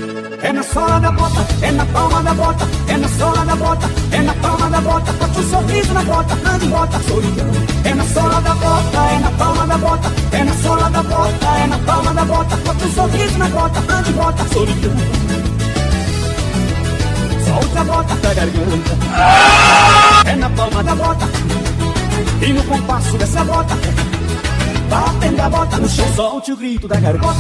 É na sola da bota, é na palma da bota, é na sola da bota, é na palma da bota, bote um sorriso na bota, ande bota, solidão. É na sola da bota, é na palma da bota, é na sola da bota, é na palma da bota, bote um sorriso na bota, ande bota, solidão. Solte a bota da garganta, é na palma da bota, e no compasso dessa bota, batendo a bota no chão, solte o grito da garganta.